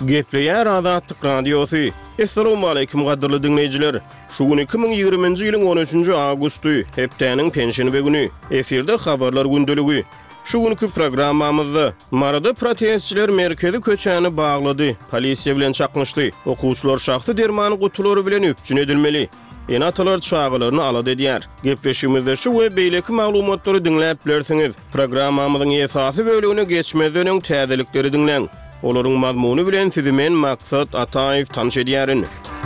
Gepleyer Azatlyk Radiosu. Assalamu alaykum gaderly dinleyijiler. Şu gün 2020-nji ýylyň 13-nji awgusty, hepdeniň penşenbe güni. Eferde habarlar gündeligi. Şu günkü programmamyzda Marada protestçiler merkezi köçäni baglady, polisiýa bilen çakmışdy. Okuwçylar şahsy dermany gutulary bilen üpjün edilmeli. Enatalar çağılarını alad edýär. Gepleşimizde şu we beýleki maglumatlary dinläp bilersiňiz. Programmamyzyň esasy bölügine geçmeden öň täzelikleri dinleň. Olaryň mazmuny bilen sizi men Maksat Ataýew tanış edýärin.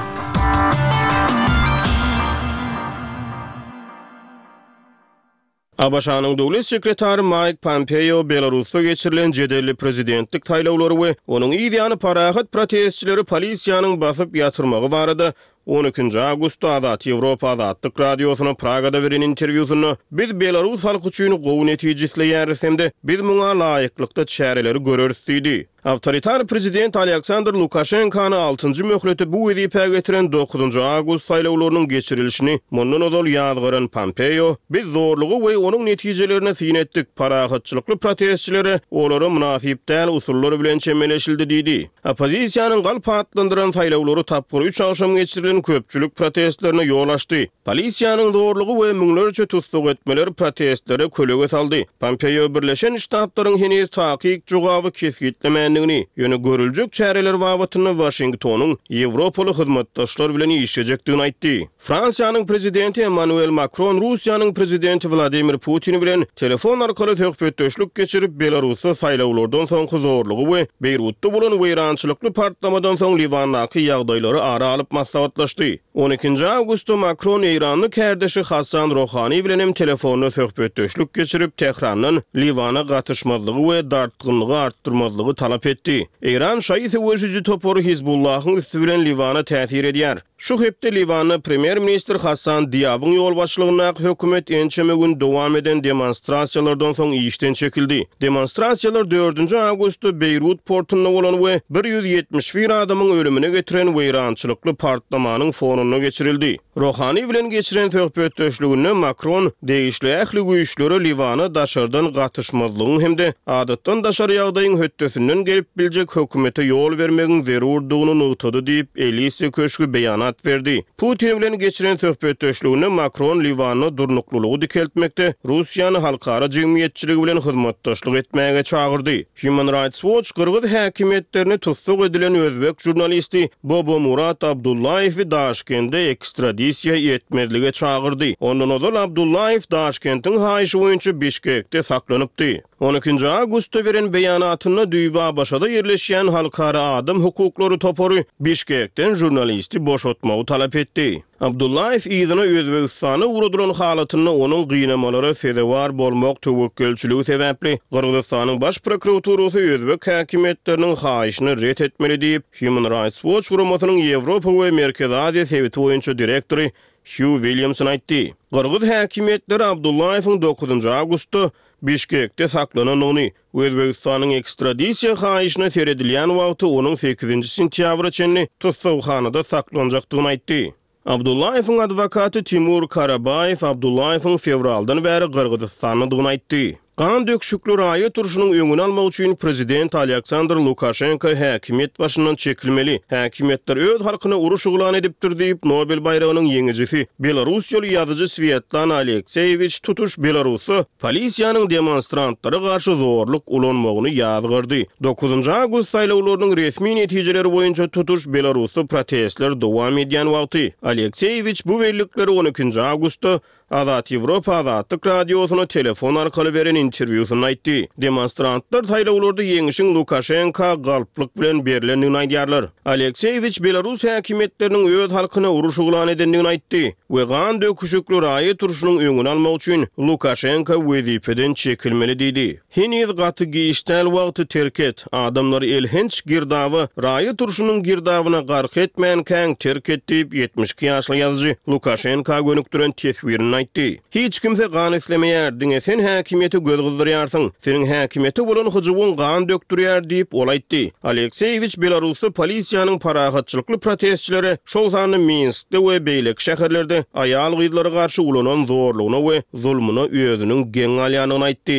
Abaşanyň döwlet sekretary Mike Pompeo Belarusda geçirilen jedelli prezidentlik taýlawlary we onuň ýa-da parahat protestçileri polisiýanyň basyp ýatyrmagy barada 12 Awgustda Azat Ýewropa Azatlyk Radiosyna Pragada beren interwýusyny biz Belarus halky üçin gowy netijesleýäris hemde biz muňa laýyklykda çäreleri göreriz diýdi. Awtoritar prezident Aleksandr Lukashenkany 6-njy möhleti bu wezipä getiren 9 Awgust saýlawlarynyň geçirilişini mundan ozal ýazgyran Pompeo biz zorlugy we onuň netijelerini syn etdik. Parahatçylykly protestçilere olary münasip däl usullary bilen çemeleşildi diýdi. Opozisiýanyň galp atlandyran saýlawlary tapgyr 3 akşam geçirilen köpçülük protestlerine ýol açdy. Polisiýanyň zorlugy we müňlerçe tutsak etmeleri protestlere kölege saldy. Pompeo Birleşen Ştatlaryň heniz takyk jogaby kesgitlemändigini, ýöne görüljek çäreler wawatyny Washingtonyň Ýewropaly hyzmatdaşlar bilen işlejekdigini aýtdy. Fransiýanyň prezidenti Emmanuel Macron Russiýanyň prezidenti Vladimir Putin bilen telefon arkaly söhbetdeşlik geçirip Belarusda saýlawlardan soňky zorlugy we Beýrutda bolan weýrançylykly partlamadan soň Liwandaky ýagdaýlary ara alyp maslahatlaşdy. 12 Awgustda Macron Eýranyň kärdeşi Hassan Rouhani bilen hem telefon söhbetdeşlik geçirip Tehrandan Liwana gatyşmazlygy we dartgynlygy artdyrmazlygy talap etdi. Eýran şaýy täwejiji topory Hizbullahyň üstü bilen Liwana täsir edýär. Şu hepde Liwanny premier minister Hassan Diýabyň ýol başçylygyna hökümet ençeme gün dowam eden demonstrasiýalardan soň işden çekildi. Demonstrasiýalar 4 Awgustda Beýrut portuna bolan we 171 adamyň ölümine getiren weýrançylykly partlamanyň fonuny geçirildi. Rouhani bilen geçiren söhbetdeşliginde Macron degişli ähli güýçleri Liwany daşardan gatyşmazlygyň hemde adatdan daşar ýagdaýyň höttesinden gelip biljek hökümete ýol bermegiň zerurdygyny nutady diýip Elise Köşkü beýanat verdi. Putin bilen geçiren söhbetdeşliginde Macron Liwany durnuklulygy dikeltmekde, Russiýany halkara jemgyýetçiligi bilen hyzmatdaşlyk etmäge çağırdy. Human Rights Watch Kırgız häkimetlerini tutsak edilen özbek jurnalisti Bobo Murat Abdullayewi Daşkentde ekstradisiýa etmezlige çağırdy. Ondan ozal Abdullayew Daşkentiň haýyşy boýunça Bişkekde saklanypdy. 12 Awgustda beren beýanatyna Düýba başada ýerleşýän halkara adam hukuklary topory Bişkekden jurnalisti boşatmagy talap etdi. Abdullayew ýygyna Özbegistany urudulan halatyny onuň gynamalara sebäpdar bolmak töwekkülçiligi sebäpli Kyrgyzstanyň baş prokuraturasy özbek häkimetleriniň haýyşyny ret etmeli diýip Human Rights Watch guramasynyň Ýewropa we Merkezi Aziýa sebäti boýunça direktory Hugh Williamson aýtdy. Kyrgyz häkimetleri Abdullayewiň 9 Awgustda Bişkekde saklananyny Özbegistanyň ekstradisiýa haýyşyna seredilýän wagty onuň 8 sentýabra çenli tutsakhanada saklanjakdygyny aýtdy. Abdullayewiň adwokaty Timur Karabayew Abdullayewiň fevraldan bäri Kyrgyzstanlydygyny aýtdy. Kan döküşükli raýa turşunyň öňüni almak üçin prezident Aleksandr Lukashenko häkimet başyndan çekilmeli. Häkimetler öz halkyna uruş uglan edipdir diýip Nobel bayragynyň ýeňijisi Belarusiýaly ýazyjy Svetlana Alekseyevich tutuş Belarusy polisiýanyň demonstrantlary garşy zorluk ulanmagyny ýazgyrdy. 9 Awgust saýlawlarynyň resmi netijeleri boýunça tutuş Belarusy protestler dowam edýän wagty Alekseyevich bu bellikleri 12 Awgustda Azat Ýewropa Azatlyk Radiosyna telefon arkaly beren interwýusyny aýtdy. Demonstrantlar saýlawlarda ýeňişiň Lukashenko galplyk bilen berilendigini aýdýarlar. Alekseyevich Belarus häkimetleriniň öz halkyna uruş uglan edendigini aýtdy we gan döküşükli raýa turşunyň öňüni almak üçin Lukashenko wezipeden çekilmeli diýdi. Heniz gaty giýişdäl wagty terk et. Adamlar elhenç girdawy raýa turşunyň girdawyna gark etmän käň terk etip 72 ýaşly ýazyjy Lukashenko gönükdiren tesbirini aýtdy. Hiç kimse gan islemeýär, diňe sen häkimeti göz gyzdyrýarsyň. Seniň häkimeti bolan hyjybyň gan dökdürýär diýip ol aýtdy. Alekseyevich Belarusy polisiýanyň parahatçylykly protestçilere şol sany Minskde we beýlek şäherlerde aýal gyzlary garşy ulanan zorlugyna we zulmuna özüniň geň alýanyny aýtdy.